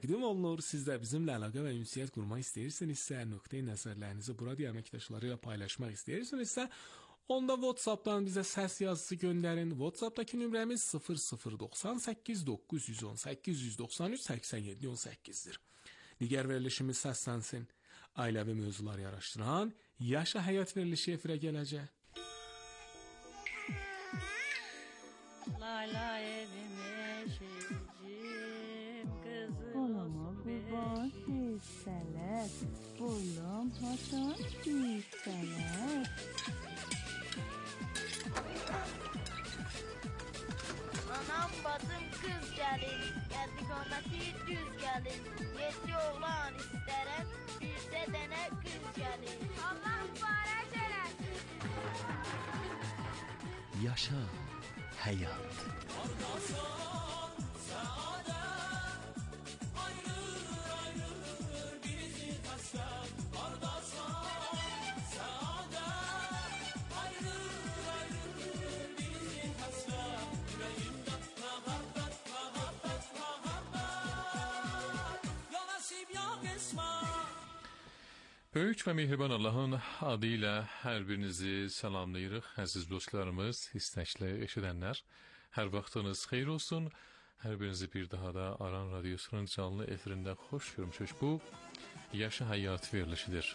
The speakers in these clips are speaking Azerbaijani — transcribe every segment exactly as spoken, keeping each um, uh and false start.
Qedim olunur, siz də bizimlə əlaqə və ünsiyyət qurmaq istəyirsinizsə, nöqteyi nəzərlərinizi burada əməkdaşları ilə paylaşmaq istəyirsinizsə, onda WhatsApp-dan bizə səs yazısı göndərin. WhatsApp-dakı nömrəmiz sıfır sıfır doxsan səkkiz doqquz yüz on səkkiz yüz doxsan üç səksən yeddi on səkkizdir. Digər verilişimiz Səslənsin. Ailəvi mövzuları araşdıran Yaşa Həyat verilişi efirə gələcək. Lay lay evim eşicim kızım Olama kurban hisseler, bulam haçan hisseler. Anam bacım kız gelin, geldi kometi düz gelin. Yedi oğlan isterim, bir de dene kız gelin. Allah mübarek eləsin. Yaşa Həyat. Böyük və mehriban Allahın adı ilə hər birinizi salamlayırıq, əziz dostlarımız, istəkli eşidənlər. Hər vaxtınız xeyir olsun, hər birinizi bir daha da Aran Radyosu'nun canlı efirində xoş görmüşük. Bu, Yaşa Həyat verilişidir.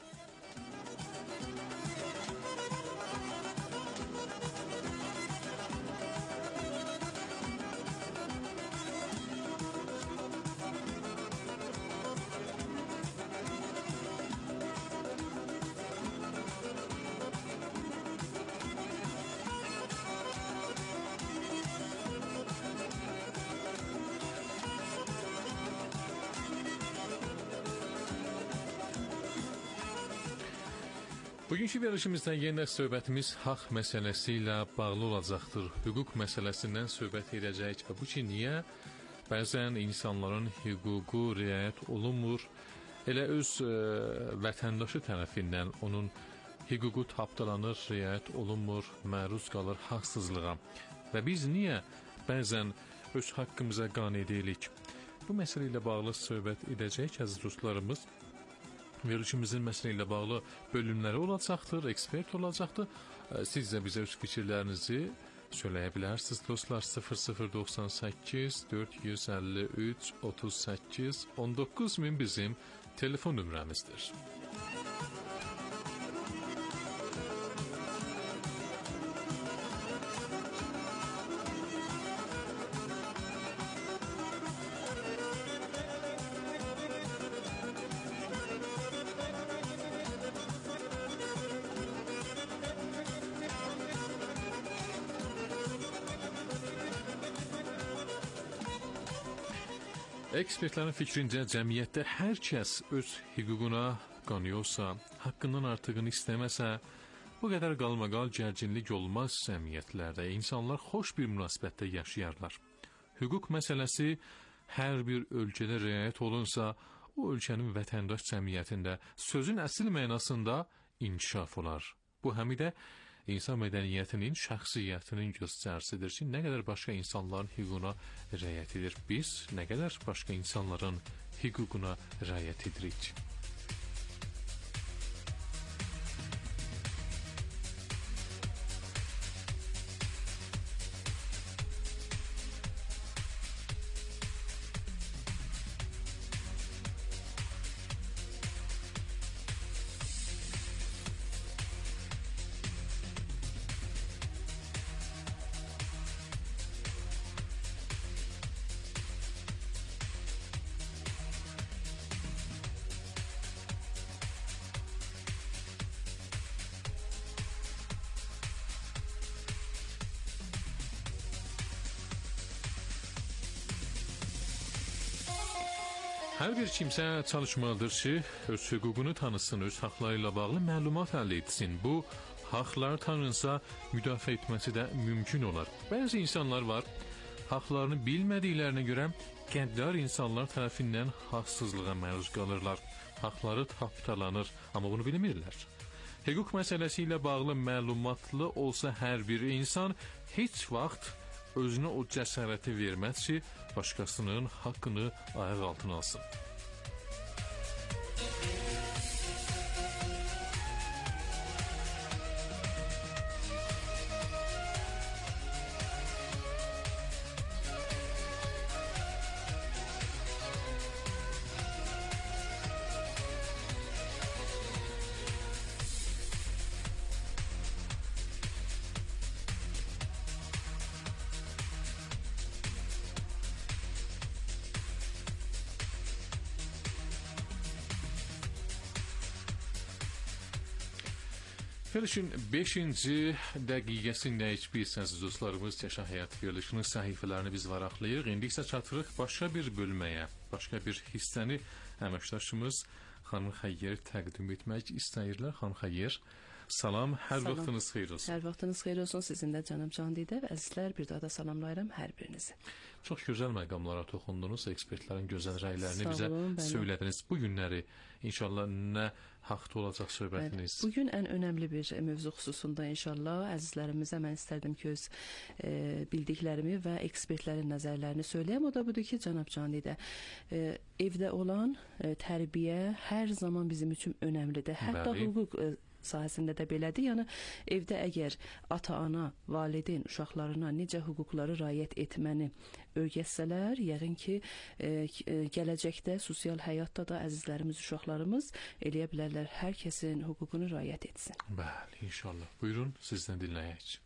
Bugünkü verilişimizdə yenə söhbətimiz haqq məsələsi ilə bağlı olacaqdır. Hüquq məsələsindən söhbət edəcəyik və bu ki, niyə bəzən insanların hüququ riayət olunmur, elə öz e, vətəndaşı tərəfindən onun hüququ tapdalanır, riayət olunmur, məruz qalır haqsızlığa və biz niyə bəzən öz haqqımıza qane deyilik? Bu məsələ ilə bağlı söhbət edəcəyik, əziz dostlarımız. Verilişimizin məsələ ilə bağlı bölümləri olacaqdır, ekspert olacaqdır. Siz də bizə öz fikirlərinizi söyləyə bilərsiniz. Dostlar, sıfır sıfır doxsan səkkiz dörd yüz əlli üç otuz səkkiz on doqquz min bizim telefon nömrəmizdir. Ekspertlərin fikrincə cəmiyyətdə hər kəs öz hüququna qanıyorsa, haqqından artığını istəməsə, bu qədər qalmaqal gərginlik olmaz cəmiyyətlərdə. İnsanlar xoş bir münasibətdə yaşayarlar. Hüquq məsələsi hər bir ölkədə riayət olunsa, o ölkənin vətəndaş cəmiyyətində sözün əsl mənasında inkişaf olar. Bu həm də insan mədəniyyətinin, şəxsiyyətinin göstərisidir ki, nə qədər başqa insanların hüququna riayət edir. Biz nə qədər başqa insanların hüququna riayət edirik. Hər bir kimsə çalışmalıdır ki, öz hüququnu tanısın, öz haqları ilə bağlı məlumat əldə etsin. Bu, haqlar tanınsa, müdafiə etməsi də mümkün olar. Bəzi insanlar var, haqlarını bilmədiklərinə görə qəddar insanlar tərəfindən haqsızlığa məruz qalırlar. Haqları tapdalanır, amma bunu bilmirlər. Hüquq məsələsi ilə bağlı məlumatlı olsa hər bir insan heç vaxt özünə o cəsarəti verməz ki, başqasının haqqını ayaq altına alsın. Verilişin beşinci dəqiqəsində heç bilsəniz dostlarımız Yaşa Həyat verilişinin səhifələrini biz varaqlayırıq. İndi isə çatırıq başqa bir bölməyə, başqa bir hissəni əməkdaşımız xanım Xəyyər təqdim etmək istəyirlər. Xanım Xəyyər, salam, hər salam. Vaxtınız xeyir olsun. Hər vaxtınız xeyir olsun, sizin də canım Candidə və əzizlər, bir daha da salamlayıram hər birinizi. Çox gözəl məqamlara toxundunuz, ekspertlərin gözəl rəylərini bizə olun, söylədiniz. Bu günləri inşallah nə haqda olacaq söhbətiniz? Bəli, bugün ən önəmli bir mövzu xüsusunda inşallah əzizlərimizə mən istərdim ki, öz e, bildiklərimi və ekspertlərin nəzərlərini söyləyəm. O da budur ki, cənab Candidə, e, evdə olan e, tərbiyə hər zaman bizim üçün önəmlidir. Hətta Bəli. hüquq e, sahəsində də belədir. Yəni evdə əgər ata-ana, valideyn uşaqlarına necə hüquqları riayət etməni öyrətsələr, yəqin ki, e, e, gələcəkdə sosial həyatda da əzizlərimiz, uşaqlarımız eləyə bilərlər, hər kəsin hüququnu riayət etsin. Bəli, inşallah. Buyurun, sizdən dinləyək.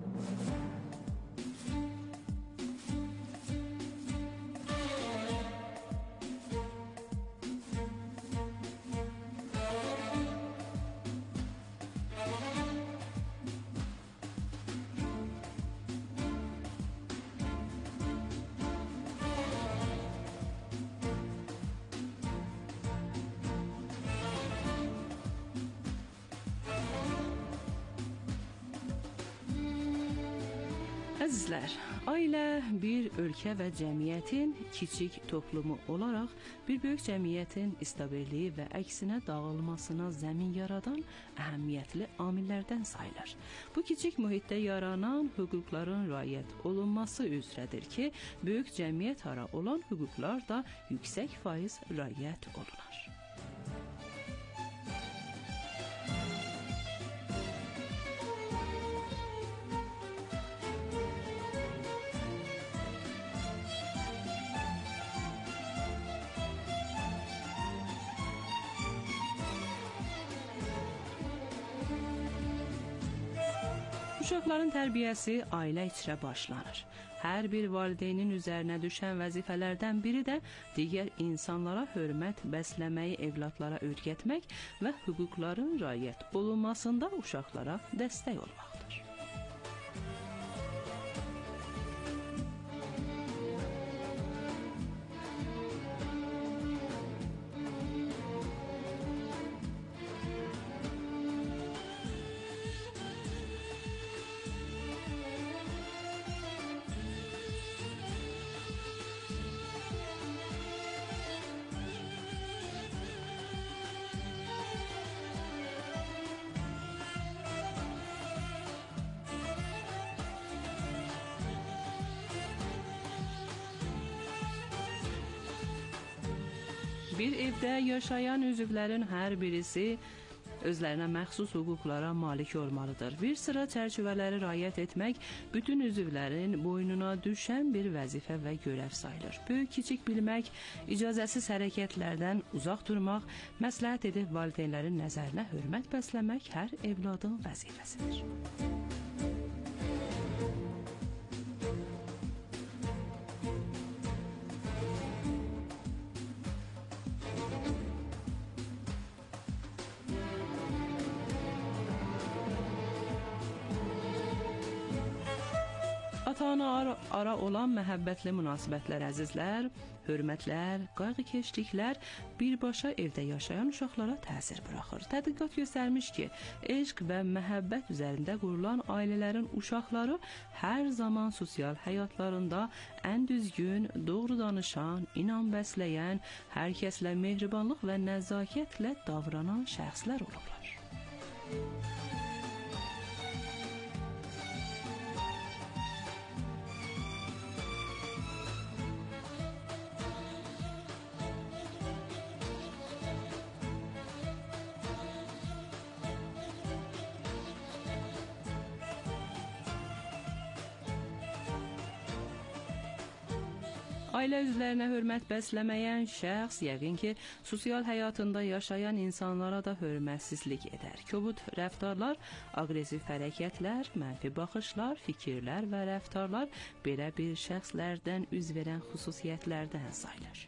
Əzizlər, ailə bir ölkə və cəmiyyətin kiçik toplumu olaraq bir böyük cəmiyyətin stabilliyi və əksinə dağılmasına zəmin yaradan əhəmiyyətli amillərdən sayılır. Bu kiçik mühitdə yaranan hüquqların riayət olunması üzrədir ki, böyük cəmiyyət ara olan hüquqlar da yüksək faiz riayət olunur. Uşaqların tərbiyəsi ailə içrə başlanır. Hər bir valideynin üzərinə düşən vəzifələrdən biri də digər insanlara hörmət bəsləməyi evladlara öyrətmək və hüquqların riayət olunmasında uşaqlara dəstək olmaqdır. Bir evdə yaşayan üzvlərin hər birisi özlərinə məxsus hüquqlara malik olmalıdır. Bir sıra çərçivələri riayət etmək bütün üzvlərin boynuna düşən bir vəzifə və görəv sayılır. Böyük-kiçik bilmək, icazəsiz hərəkətlərdən uzaq durmaq, məsləhət edib valideynlərin nəzərinə hörmət bəsləmək hər evladın vəzifəsidir. Ata-ana ara, ara olan məhəbbətli münasibətlər, əzizlər, hörmətlər, qayğıkeşliklər birbaşa evdə yaşayan uşaqlara təsir buraxır. Tədqiqat göstərmiş ki, eşq və məhəbbət üzərində qurulan ailələrin uşaqları hər zaman sosial həyatlarında ən düzgün, doğru danışan, inam bəsləyən, hər kəslə mehribanlıq və nəzakətlə davranan şəxslər olurlar. Ailə üzvlərinə hörmət bəsləməyən şəxs yəqin ki, sosial həyatında yaşayan insanlara da hörmətsizlik edər. Kobud rəftarlar, aqressiv hərəkətlər, mənfi baxışlar, fikirlər və rəftarlar belə bir şəxslərdən üz verən xüsusiyyətlərdən sayılır.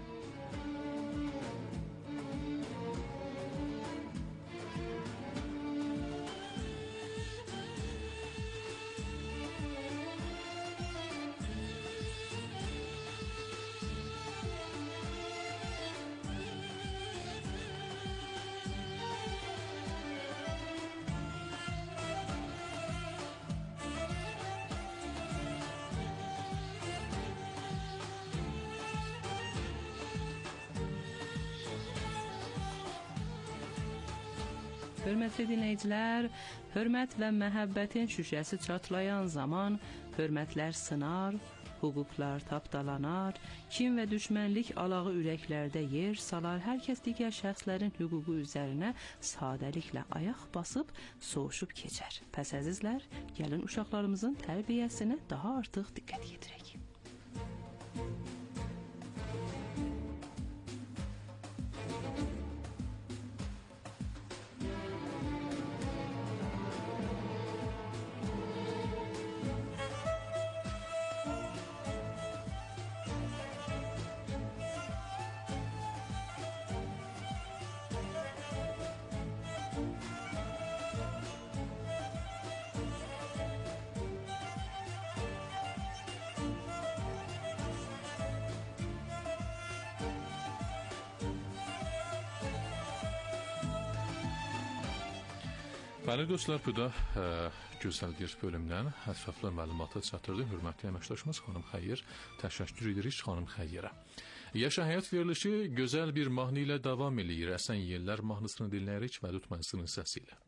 Hörmətli dinləyicilər, hörmət və məhəbbətin şüşəsi çatlayan zaman hörmətlər sınar, hüquqlar tapdalanar, kin və düşmənlik alağı ürəklərdə yer salar, hər kəs digər şəxslərin hüququ üzərinə sadəliklə ayaq basıb soğuşub keçər. Pəs əzizlər, gəlin uşaqlarımızın tərbiyəsinə daha artıq diqqət yetirək. Bəli dostlar, bu da ə, gözəl bir bölümdən ətraflı məlumatı çatdırdı. Hörmətli əməkdaşımız xanım Xəyyir, təşəkkür edirik xanım Xəyyirə. Yaşa həyat verilişi gözəl bir mahnı ilə davam edir. Əsən Yellər mahnısını dinləyirik və Lütmənsinin səsi ilə.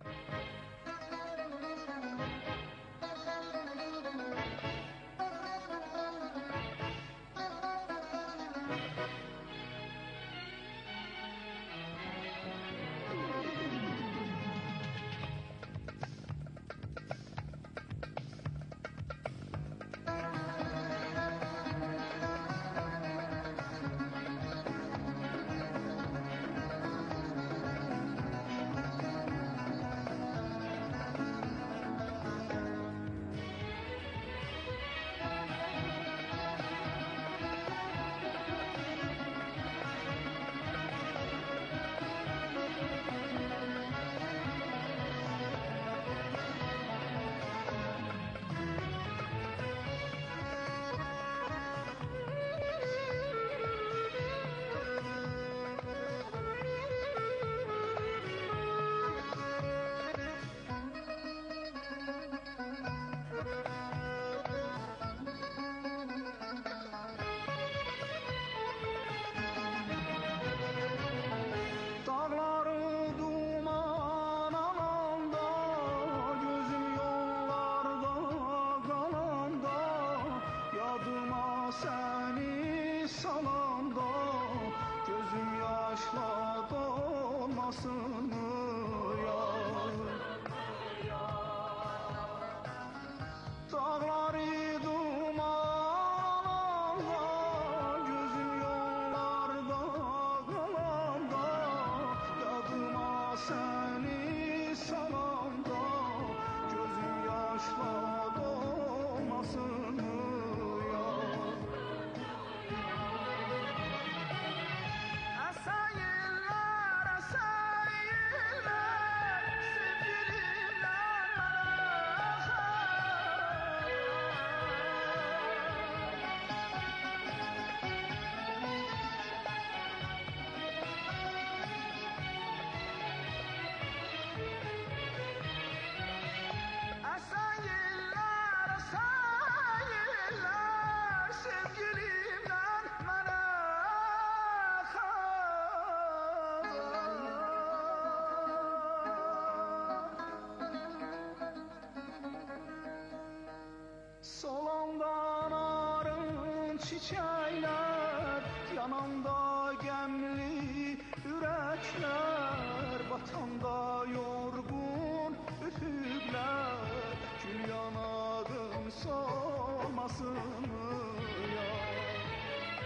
çiçekler, yanımda gemli yürekler, batanda yorgun üfükler, kül yanağım solmasın ya.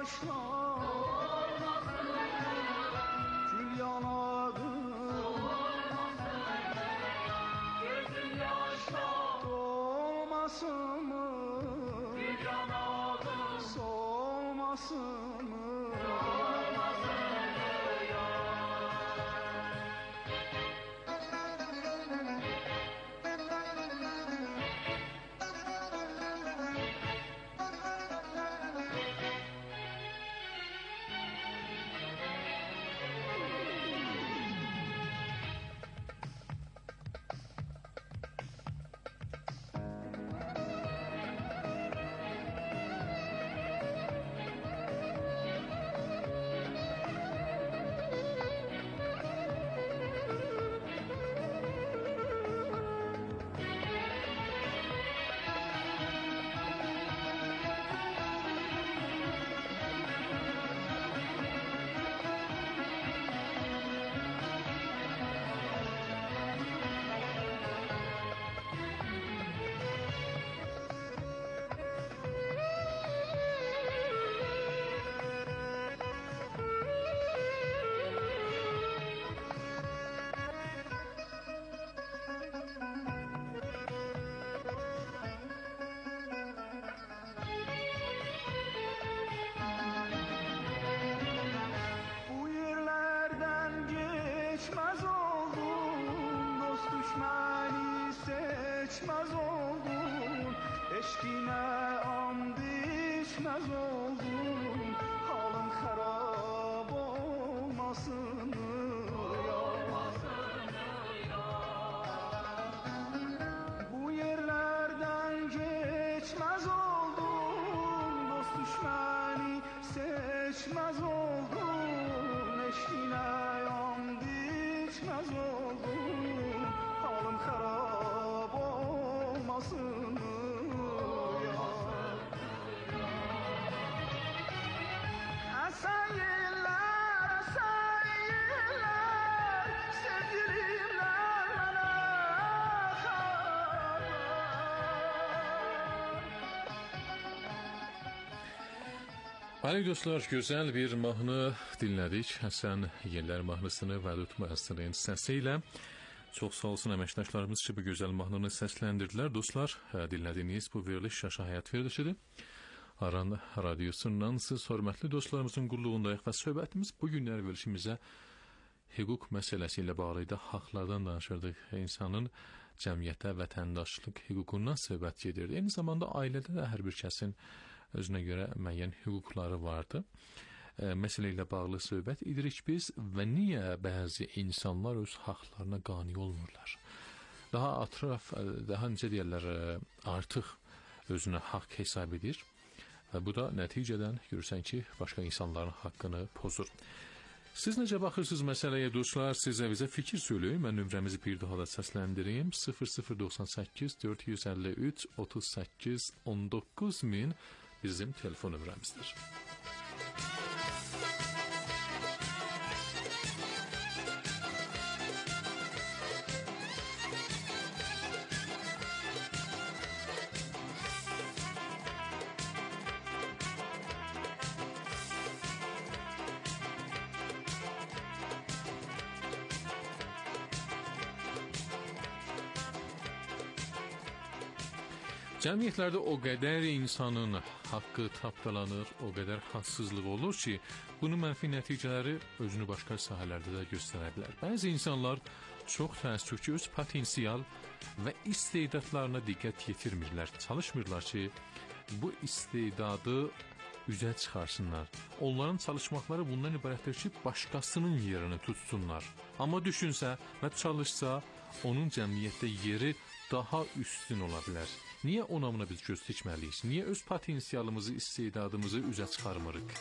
Bəli dostlar, gözəl bir mahnı dinlədik. Həsən Yellər mahnısını Vədud Müəssirinin səsi ilə. Çox sağ olsun əməkdaşlarımız ki, bu gözəl mahnını səsləndirdilər. Dostlar, dinlədiyiniz bu veriliş Şaşa Həyat verilişidir. Aran radiosundan siz hörmətli dostlarımızın qulluğundayıq və söhbətimiz bu günlər verilişimizə hüquq məsələsi ilə bağlı idi. Haqlardan danışırdıq. İnsanın cəmiyyətə, vətəndaşlıq hüququndan söhbət gedirdi. Eyni zamanda ailədə də hər bir kəsin özünə görə müəyyən hüquqları vardı. E, məsələ ilə bağlı söhbət edirik biz və niyə bəzi insanlar öz haqlarına qane olmurlar? Daha ətraf, daha necə deyirlər, artıq özünə haqq hesab edir və bu da nəticədən görürsən ki, başqa insanların haqqını pozur. Siz necə baxırsınız məsələyə dostlar? Sizə bizə fikir söyləyin. Mən nömrəmizi bir daha da səsləndireyim. sıfır sıfır doxsan səkkiz dörd yüz əlli üç otuz səkkiz on doqquz min bizim telefon nömrəmizdir. Cəmiyyətlərdə o qədər insanın haqqı tapdalanır, o qədər haqsızlıq olur ki, bunun mənfi nəticələri özünü başqa sahələrdə də göstərə bilər. Bəzi insanlar çox təəssüf ki, öz potensial və istedadlarına diqqət yetirmirlər, çalışmırlar ki, bu istedadı üzə çıxarsınlar. Onların çalışmaqları bundan ibarətdir ki, başqasının yerini tutsunlar. Amma düşünsə və çalışsa, onun cəmiyyətdə yeri daha üstün ola bilər. Niyə ona buna biz göz dikməliyik? Niyə öz potensialımızı, istedadımızı üzə çıxarmırıq?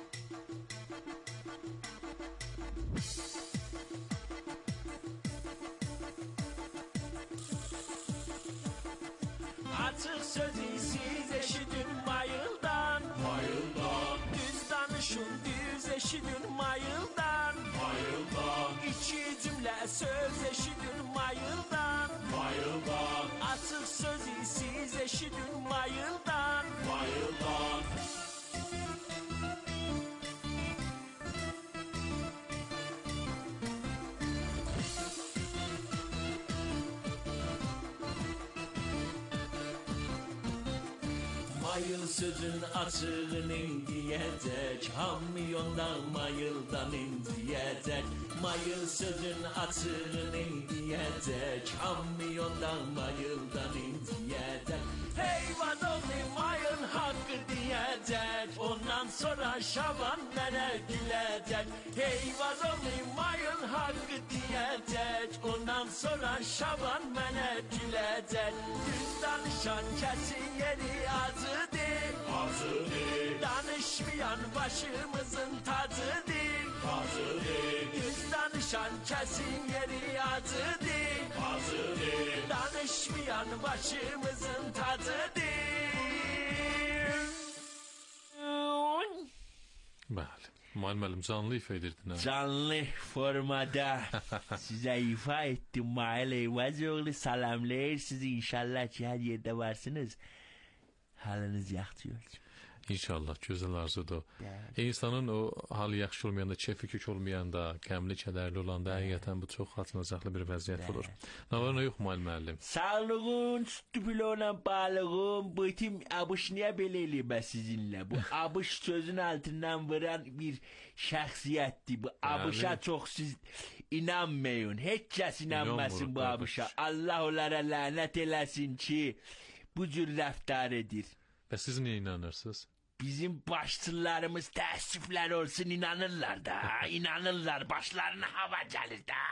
Açıq sözü siz eşidin mayıldan, mayıldan. Düz danışın, düz eşidin mayıldan, mayıldan. İki cümlə söz eşidin mayıldan, mayıldan. Açıq sözü siz eşidin mayıldan, mayıldan. Mayıl sözün açığını diyecek, hamyondan mayıldan indiyecek. Mayıl sözün açığını diyecek, hamyondan mayıldan indiyecek. Hey vazoğlu mayın hakkı diyecek, ondan sonra Şaban nene gülecek. Hey vazoğlu mayın hakkı diyecek, ondan sonra Şaban nene gülecek. Düz danışan kesin yeri azıdır, azıdır. Danışmayan başımızın tacıdır, tacıdır. Düz danışan kesin yeri azıdır, azıdır. Danışmayan başımızın tacıdır. Bəli. Müəllim müəllim canlı ifa edirdin ha. Canlı formada size ifa ettim Mahir Eyvazoğlu, salamlayır sizi inşallah ki her yerde varsınız. Halınız yaxşı olsun. İnşallah gözəl arzudur. İnsanın o halı yaxşı olmayanda, keyfi kök olmayanda, qəmli, kədərli olanda həqiqətən bu çox xatırlanacaqlı bir vəziyyət olur. Nə var nə yox müəllim müəllim? Sağlığın, sütüpülü olan bağlığın, bütün abış niye belirli ben sizinle? Bu abış sözün altından vuran bir şahsiyetti. Bu abışa çok siz inanmayın. Hiç kes inanmasın bu abışa. Allah onlara lanet eləsin ki bu cür rəftar edir. Və siz niyə inanırsınız? Bizim başçılarımız təəssüflər olsun inanırlar da. İnanırlar, başlarına hava gəlir da.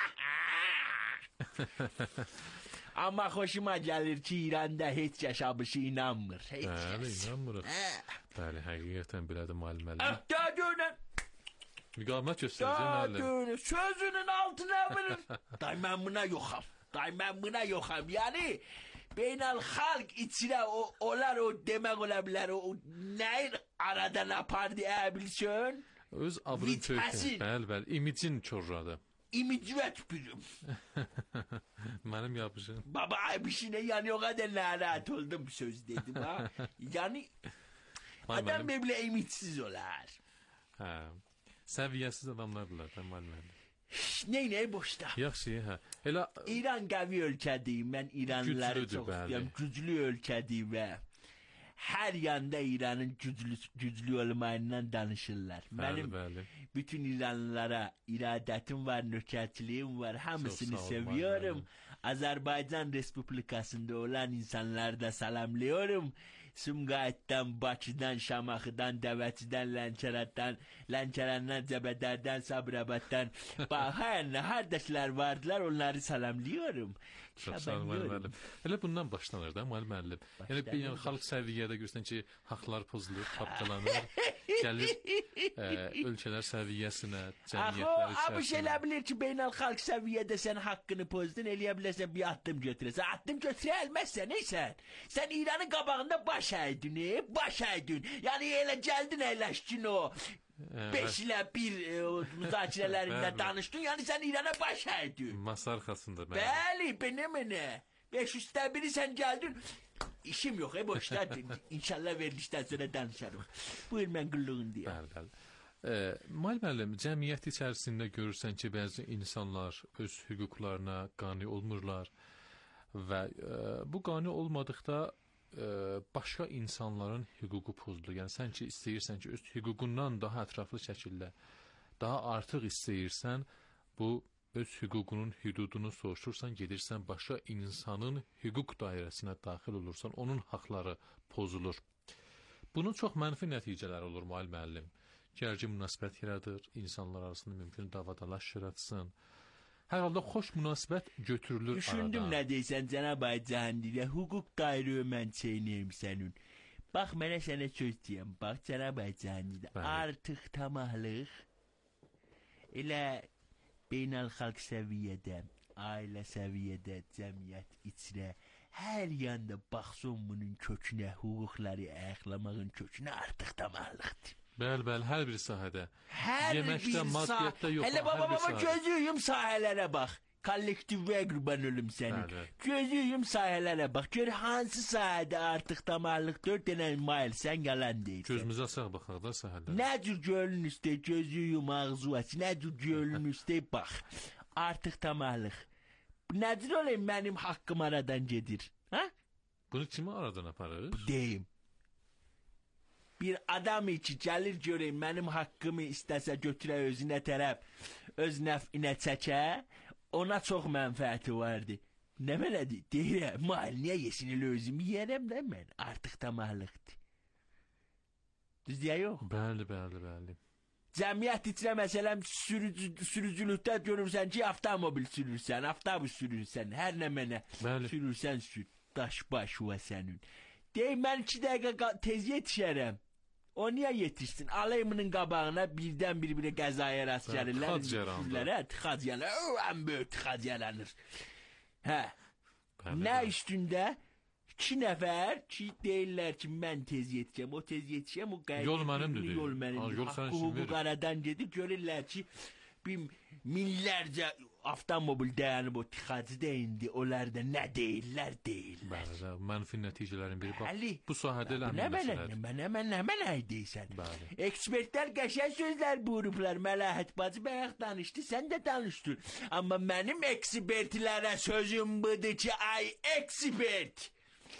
Amma xoşuma gəlir ki İranda heç yaşamışı inanmır. Heç Bəli, kəs. inanmırıq. Bəli, həqiqətən belədir müəllim müəllim. Hətta dönün. Müqavimət göstərəcək müəllim. Dönün. Sözünün altına vurur. Day mən buna yoxam. Day mən buna yoxam. Yəni beynel halk içine o, olar o demek olabilir o neyin aradan apar diye bilsin. Öz abrın kökün. Bəli, bəli, imicin çorradı. İmicvet bürüm. Mənim yapışım. Baba bir şeyine yani o kadar narahat oldum söz dedim ha. Yani adam böyle imitsiz olar. Ha. Səviyyəsiz adamlardılar da müəllim. Ney ney boşta. Yaxşı, hə. Elə İran qavi ölkədiyim. Ben İranlıları çok istiyorum. Güclü ölkədiyim ve her yanda İran'ın güclü, güclü olmayından danışırlar. Bəli, Benim bəli. bütün İranlılara iradetim var, nökerçiliğim var. Hamısını sağ ol, seviyorum. bəli. Azerbaycan Respublikası'nda olan insanları da salamlıyorum. Sumqayıtdan, Bakıdan, Şamaxıdan, Dəvəçidən, Lənkərandan, Lənkərandan, Cəbədərdən, Sabirabaddan. Baxın, hardasılar vardılar, onları salamlıyorum. Çox sağ olun müəllim müəllim. Elə bundan başlanır da müəllim müəllim. Yəni bir yəni xalq səviyyədə görürsən ki, haqlar pozulur, tapdalanır, gəlir e, ölkələr səviyyəsinə, cəmiyyətlər içərisinə. Abi şey elə bilir ki, beynel xalq səviyyədə sən haqqını pozdun, eləyə bilərsən bir addım götürəsən. Addım götürə elməzsən, neysən? Sən İranın qabağında baş əydin, e? Baş əydin. Yəni elə gəldin, əyləşdin o. Beş ilə bir e, müzakirələrində danışdın, yəni sən İrana baş əydin. Masa arxasında. Bəli, benim nə? Beş üstə biri sən gəldin. İşim yok, e boşlar. İnşallah verilişdən sonra danışarım. Buyur mən qıllığın deyə. Bəli, bəli. E, müəllim müəllim, cəmiyyət içərisində görürsən ki, bəzi insanlar öz hüquqlarına qane olmurlar və e, bu qane olmadıqda e, başqa insanların hüququ pozulur. Yəni sən ki istəyirsən ki öz hüququndan daha ətraflı şəkildə daha artıq istəyirsən, bu öz hüququnun hüdudunu soruşursan, gedirsən başqa insanın hüquq dairəsinə daxil olursan, onun haqları pozulur. Bunun çox mənfi nəticələri olur müəllim müəllim. Gərgin münasibət yaradır, insanlar arasında mümkün davadalaş yaratsın. Hər halda xoş münasibət götürülür Düşündüm aradan. Düşündüm nə deysən cənab ay Cahandilə, hüquq dairə mən çeynəyim sənin. Bax mənə sənə söz deyəm, bax cənab ay Cahandilə, artıq tamahlıq elə beynəlxalq səviyyədə, ailə səviyyədə, cəmiyyət içinə, hər yanda baxsın bunun kökünə, hüquqları ayaqlamağın kökünə artıq tamahlıqdır. Bəli, bəli, hər bir sahədə. Hər Yeməkdə, bir maddiyyətdə yox, Hələ baba hər bir baba sahədə. gözüyüm sahələrə bax. Kollektivə qurban ölüm sənin. Bəli. Gözüyüm sahələrə bax. Gör hansı sahədə artıq tamamlıq dörd dənə mayl sən yalan deyirsən. Gözümüzə açaq baxaq da sahələrə. Nə cür gölün üstə gözüyüm ağzı aç. Nə cür gölün üstə bax. Artıq tamamlıq. Nə cür olayım mənim haqqım aradan gedir? Ha? Bunu kimi aradan aparır? Deyim. bir adam ki gəlir görək mənim haqqımı istəsə götürə özünə tərəf, öz nəfinə çəkə, ona çox mənfəəti vardı. Nə belədir? Deyirəm, mal niyə yesin elə özümü yiyərəm də mən, artıq tamahlıqdır. Düz deyə yox? Bəli, bəli, bəli. Cəmiyyət içində məsələn sürücü, sürücülükdə görürsən ki, avtomobil sürürsən, avtobus sürürsən, hər nə mənə sürürsən sür, daş baş və sənin. Deyim, mən iki dəqiqə tez yetişərəm. O niyə yetişsin? Alayımının qabağına birdən bir-birə qəzaya rast gəlirlər. Tıxac yaranır. Tıxac yaranır. O, ən böyük tıxac yaranır. Hə. Nə üstündə? İki nəfər ki, deyirlər ki, mən tez yetişəm, o tez yetişəm, o qayda. Yol mənimdir deyir. Yol mənimdir. Haqqı hüquq aradan gedir, görürlər ki, bir minlərcə avtomobil dayanıb o tıxacıda indi, onlar da nə deyirlər, deyirlər. Bəli, mənfi nəticələrin biri bax. Bəli. Bu sahədə elə həmin məsələdir. Mənə, mənə, mənə ay deyirsən. Bəli. Ekspertlər qəşəng sözlər buyurublar, Məlahət bacı bayaq danışdı, sən də danışdın. Amma mənim ekspertlərə sözüm budur ki, ay ekspert.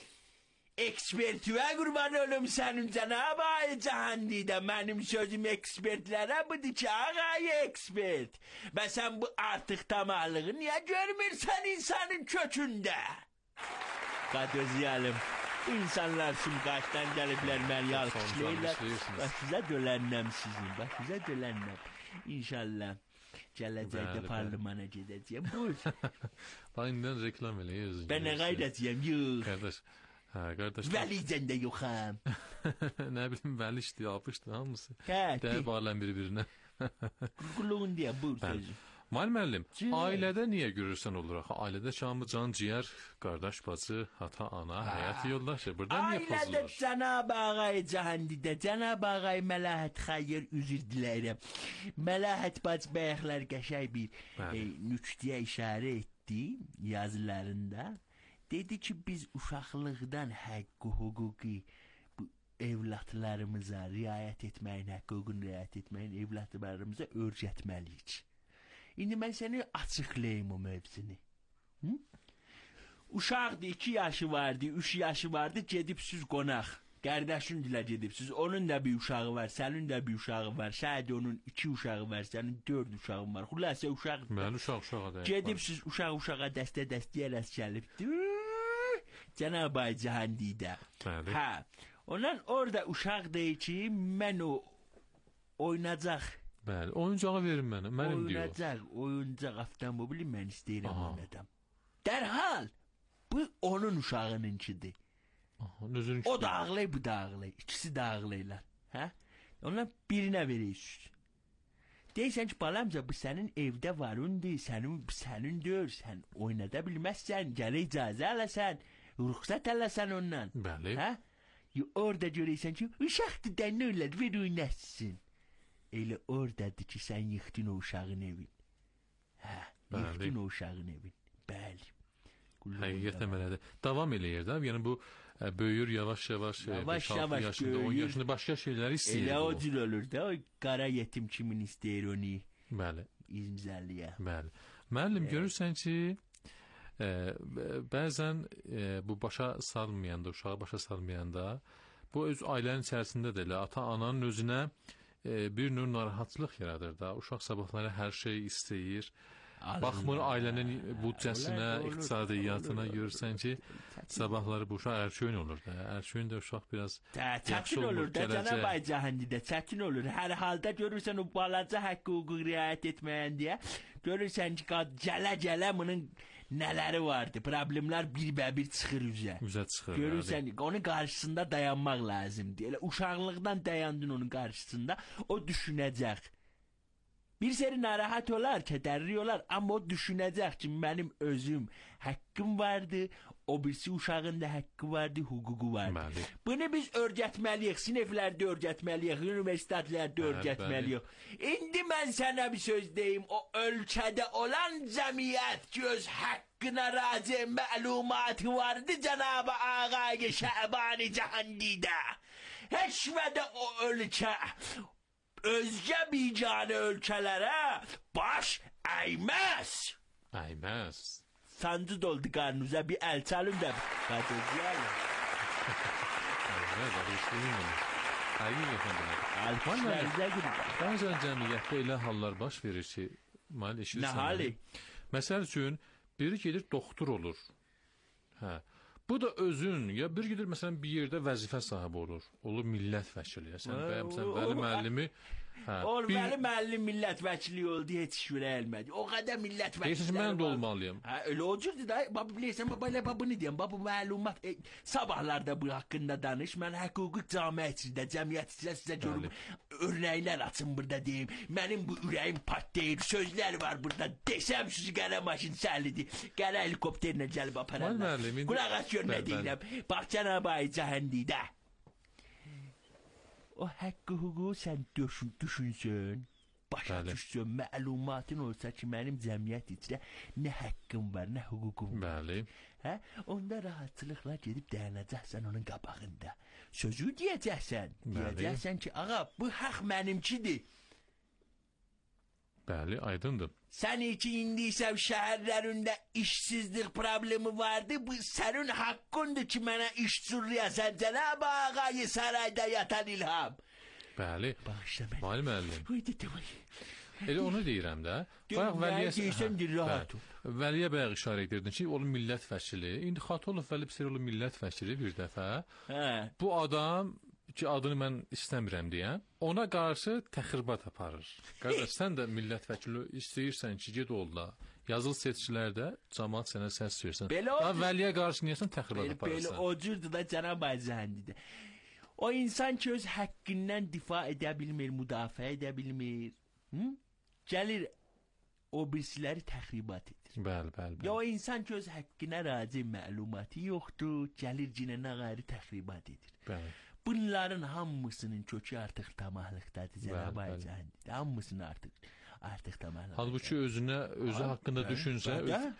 Ekspertüvə qurban olum sənin Cənab Ay Cahandidə. Mənim sözüm ekspertlərə budur ki, ağay ekspert. Və sən bu artıq tamahlığı niyə görmürsən insanın kökündə? Qadöziyalım, bu insanlar Sumqayıtdan gəliblər, məni alqışlayırlar. Bax, sizə dölənnəm sizin, bax, sizə dölənnəm. İnşallah gələcəkdə parlimana gedəcəyəm. Buyur. Bax, indidən reklam eləyir. Ben nə qaydacıyam, yox. Qardaş. Hə, qardaş. Vəlicən də yoxam. Nə bilim, vəlişdir, apışdır, hamısı. Hə, deyib alən bir-birinə. Qulluğun deyə, buyur sözü. Mal müəllim, ailədə niyə görürsən olur axı? Ailədə şamı can ciyər, qardaş bacı, ata, ana, həyat yoldaşı. Burada niyə pozulur? Ailədə Cənab Ağay Cahandidə, Cənab Ağay Məlahət xayır, üzr diləyirəm. Məlahət bacı bayaqlar qəşəng bir e, nüktəyə işarə etdi yazılarında. Dedi ki, biz uşaqlıqdan haqqı, hüquqi bu evlatlarımıza riayət etməyin, haqqı, hüququn riayət etməyin evlatlarımıza öyrətməliyik. İndi mən səni açıqlayayım o mövzunu. Hı? Uşaqdır, iki yaşı vardı, üç yaşı vardı, gedibsiz qonaq. Qardaşın dilə gedibsiz, onun da bir uşağı var, sənin də bir uşağı var, şəhədə onun iki uşağı var, sənin dörd uşağın var. Xülasə uşaq. Mən uşaq uşağa deyək. Gedibsiz uşaq uşağa dəstə-dəstəyə rast gəlibdir. Cənab Ay Cahandidə. Hə. Ondan orada uşaq deyir ki, mən o oynayacaq. Bəli, oyuncağı verin mənə, mənim diyor. Oynayacaq, oyuncaq avtomobili mən istəyirəm oynadım. Dərhal, bu onun uşağınınkidir. O da ağlayır, bu da ağlayır. İkisi de ağlayırlar. Hə? Onlar birinə verirsiniz. Deyirsən ki, balamca, bu sənin evdə varındır, sənin, sənindir, sən oynada bilməzsən, gələ icazə alasən, ruxsat alasən ondan. Bəli. Hə? Orada görürsən ki, uşaqdır da nə olar, ver oynasın. Elə oradadır ki, sən yıxdın o uşağın evin. Hə, yıxdın o uşağın evin. Bəli. Həqiqətən belədir. Davam eləyir də, yəni bu ə, böyür yavaş-yavaş, beş altı yaşında, on yaşında başqa şeyləri istəyir. Elə o cür olur da, o qara yetim kimin istəyir onu. Bəli. İmzalıya. Bəli. Müəllim, evet. Görürsən ki, ə, bəzən ə, bu başa salmayanda, uşağı başa salmayanda, bu öz ailənin içərisində də elə ata-ananın özünə ə, bir növ narahatlıq yaradır da. Uşaq sabahları hər şey istəyir. Baxmır ailənin büdcəsinə, iqtisadiyyatına, görürsən ki, sabahları bu uşaq ərköyün olur da. Ərköyün də uşaq biraz çətin olur da, Cənab Ay Cahandidə, çətin olur. Hər halda görürsən o balaca haqqı hüquq riayət etməyən deyə, görürsən ki, gələ-gələ bunun nələri vardı, problemlər bir-bə-bir çıxır üzə. Üzə çıxır. Görürsən, onun qarşısında dayanmaq lazımdır. Elə uşaqlıqdan dayandın onun qarşısında, o düşünəcək. Bir seri narahat olar, kədərli olar, amma o düşünəcək ki, mənim özüm haqqım vardı, o birisi uşağın da haqqı vardı, hüququ vardı. Bəli. Bunu biz öyrətməliyik, siniflərdə öyrətməliyik, universitetlərdə öyrətməliyik. İndi mən sənə bir söz deyim, o ölkədə olan cəmiyyət ki, öz haqqına razı məlumatı vardı Cənab-ı Ağay Şəbani Cahandidə. Heç vədə o ölkə özgə bicanə ölkələrə baş əyməz. Əyməz. Sancı doldu qarnınıza, bir əl çalın da qadırcıyalım. Həqiqətən belə. Alkışlarınıza girin. Bəzən cəmiyyətdə elə hallar baş verir ki, mal eşirsən. Nə hali? Məsəl üçün, biri gedir doktor olur. Hə. Bu da özün ya bir gedir məsələn bir yerdə vəzifə sahibi olur. Olur millət vəkili. Sən bəyəmsən Vəli müəllimi. Hə. O Vəli müəllim millət vəkili oldu, heç şuraya gəlmədi. O qədər millət vəkilləri. Deyirsən mən də olmalıyam. Hə, elə o cürdür da. Baba bilirsən, baba elə bunu deyəm. Baba məlumat e, sabahlarda bu haqqında danış. Mən hüquqi cəmiyyətçidə, cəmiyyətçidə sizə görüm örnəklər açım burada deyim. Mənim bu ürəyim partlayır. Sözlər var burada. Desəm sizi qara maşın səhlidir. Qara helikopterlə gəlib apararlar. Qulaq as gör nə deyirəm. Bax cənab ay cəhəndidə. O haqqı hüququ sən düşün, düşünsün. Başa düşsün, məlumatın olsa ki, mənim cəmiyyət içində nə haqqım var, nə hüququm var. Bəli. Hə? Onda rahatçılıqla gedib dayanacaqsan onun qabağında. Sözü deyəcəksən. Deyəcəksən ki, ağa, bu haqq mənimkidir. Bəli, aydındır. Sən ki, indi isə şəhərlərində işsizlik problemi vardı. Bu sənin haqqındır ki, mənə iş sürüyəsən. Cənab ağayı sarayda yatan İlham. Bəli. Bağışla məni. Vəli müəllim. Uydu demay. Elə onu deyirəm də. Bayaq Vəliyə deyirsən, rahat ol. Vəliyə bayaq işarə edirdin ki, onun millət vəkili. İndi Xatolov Vəli Psirolu millət vəkili bir dəfə. Hə. Bu adam ki, adını mən istəmirəm deyəm, ona qarşı təxribat aparır. Qardaş, sən də millət vəkili istəyirsən ki, ged ol da. Yazılı seçkilərdə cəmaət sənə səs versin. Daha Vəliyə qarşı niyəsən təxribat aparırsan? Belə o cürdür da cənab Ayzəhəndidə. O insan ki, öz haqqından difa edə bilmir, müdafiə edə bilmir. Hı? Gəlir, o birisiləri təxribat edir. Bəli, bəli, bəli. Ya o insan ki, öz haqqına razı məlumatı yoxdur, gəlir cinənə qayri təxribat edir. Bəli. Bunların hamısının kökü artıq tamahlıqdadır, cənab Ayzəhəndidə. Hamısının artıq artıq tamahlıqdadır. Halbuki özünə, özü haqqında düşünsə,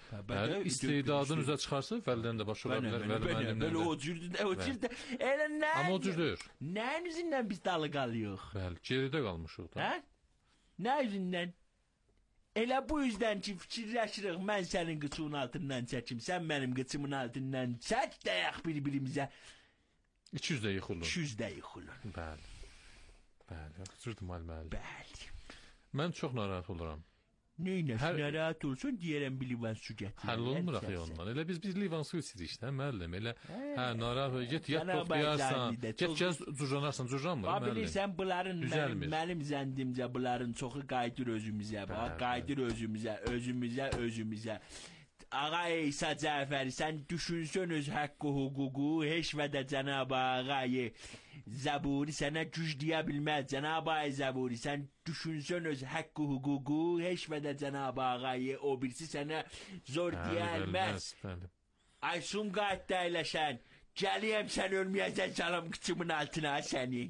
istedadın üzə çıxarsa, Vəlidən də baş ola bilər, Vəli müəllimdən də. Belə o cürdür, o cürdür. Elə nə? Amma o cürdür. Nəyin üzündən biz dalı qalıyıq? Bəli, geridə qalmışıq da. Hə? Nə üzündən? Elə bu yüzdən ki, fikirləşirik, mən sənin qıçının altından çəkim, sən mənim qıçımın altından çək, dəyək bir-birimizə. İki yüzdə yıxılır. İki yüzdə yıxılır. Bəli. Bəli, xüsurdur müəllim. Bəli. Mən çox narahat oluram. Neynəsin, Hər... narahat olsun, deyərəm bir livan su gətirir. Həll olmur axı ondan. Elə biz biz livan su içirik də, müəllim. Elə, hə, narahat ol, get, yat toxlayarsan, get, gəz cürranarsan, cürranmır, müəllim. Bilirsən, bunların, mənim, mənim zəndimcə, bunların çoxu qaydır özümüzə, bax, qaydır özümüzə, özümüzə, özümüzə. Ağa İsa Cəfəri, sən düşünsən öz haqqı, hüququ, heç və də Cənab ağayı Zəburi sənə güc deyə bilməz. Cənab ağayı Zəburi, sən düşünsən öz haqqı, hüququ, heç və də Cənab ağayı o birisi sənə zor deyə bilməz. Aysun qayıtda əyləşən, gəliyəm sən ölməyəcən çalam qıçımın altına səni.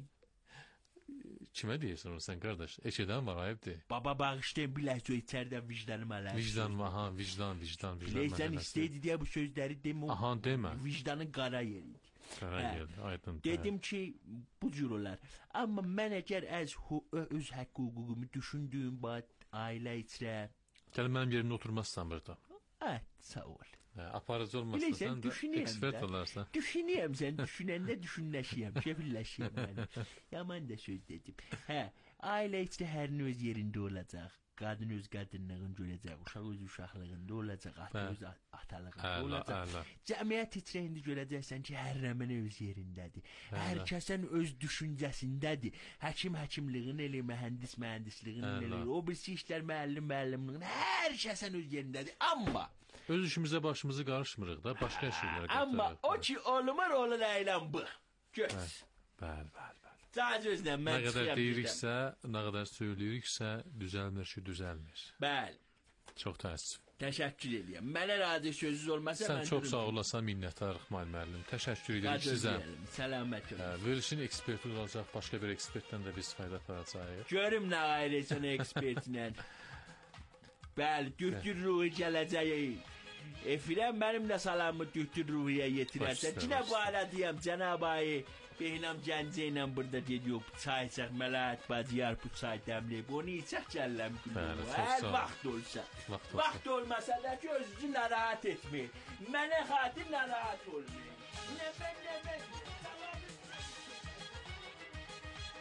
Kimə deyirsən onu sən, qardaş? Eşidən var, ayıbdır. Baba bağışlayın, biləhsə o içərdə vicdanım alər. Vicdan, aha, vicdan, vicdan, vicdan. Biləysən, istəydi deyə bu sözləri demə. Aha, demə. Vicdanın qara yeridir. Qara yeri, aydın. Dedim ki, bu cür olar. Amma mən əgər əz öz haqqı hüququmu düşündüyüm bax ailə içrə. Gəl mənim yerimdə oturmazsan burada. Hə, sağ ol. Hə, aparıcı olmazsan, sən də ekspert olarsan. Düşünəyəm, sən düşünəndə düşünləşiyəm, şefilləşiyəm mən. Yaman da söz dedim. Hə, ailə içdə hərin öz yerində olacaq. Qadın öz qadınlığını görəcək, uşaq öz uşaqlığında olacaq, ata öz atalığında olacaq. Cəmiyyət içrə indi görəcəksən ki, hər rəmən öz yerindədir. Hər kəsən öz düşüncəsindədir. Həkim həkimliğini elə, mühəndis mühəndisliğini elə, o birisi işlər müəllim müəllimliğini, hər kəsən öz yerindədir. Amma öz işimizə başımızı qarışmırıq da, başqa şeylərə qatırıq. Amma o ki, olmur, olur əylən bu. Göz. Bəli, bəli, bəli. Caz özlə, mən çıxıyam. Nə qədər deyiriksə, nə qədər söyləyiriksə, düzəlmir ki, düzəlmir. Bəli. Çox təəssüf. Təşəkkür edirəm. Mənə razı sözünüz olmasa mən... Sən çox sağ olasan, minnətdarıq müəllim. Təşəkkür edirik sizə. Səlamət olun. Verilişin eksperti olacaq, başqa bir ekspertdən də biz fayda aparacağıq. Görüm nə ayrıcan ekspertinlə. Bəli, dühtür ruhu gələcək. Efirəm, mənim də salamı dühtür ruhiyə yetirərsən. Cinə bu alə deyəm, Cənab ayı, Behnam Gəncə ilə burada dedik, çay içək, Mələt bacıyar bu çay dəmləyib, onu içək gəlləm günü. Hər vaxt olsa. Vaxt olmasa da ki, özünü narahat etməyin. Mənə xatir narahat olmayın. Nə mən, nə mən.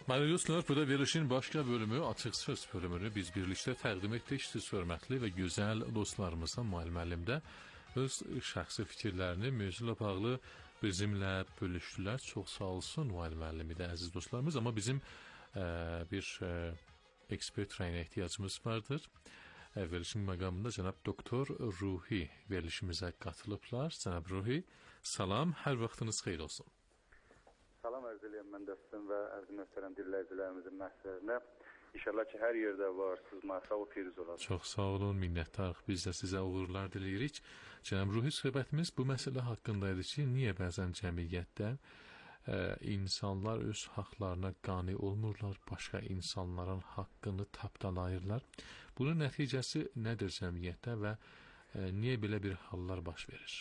Məli dostlar, bu da verilişin başqa bölümü, açıq söz bölümünü biz birlikdə təqdim etdik. Siz hörmətli və gözəl dostlarımızla Mail müəllimdə öz şəxsi fikirlərini mövzuyla bağlı bizimlə bölüşdülər. Çox sağ olsun Mail müəllimi də, əziz dostlarımız. Amma bizim ə, bir ə, ekspert rəyinə ehtiyacımız vardır. Ə, verilişin məqamında cənab doktor Ruhi verilişimizə qatılıblar. Cənab Ruhi, salam, hər vaxtınız xeyir olsun. Salam arz edirəm mən dostum və əziz möhtərəm dinləyicilərimizin məhsərinə. İnşallah ki, hər yerdə varsınız, sağ ol, piriz olasınız. Çox sağ olun, minnətdarıq. Biz də sizə uğurlar diləyirik. Cənab Ruhi, söhbətimiz bu məsələ haqqındaydı ki, niyə bəzən cəmiyyətdə ə, insanlar öz haqlarına qane olmurlar, başqa insanların haqqını tapdalayırlar. Bunun nəticəsi nədir cəmiyyətdə və ə, niyə belə bir hallar baş verir?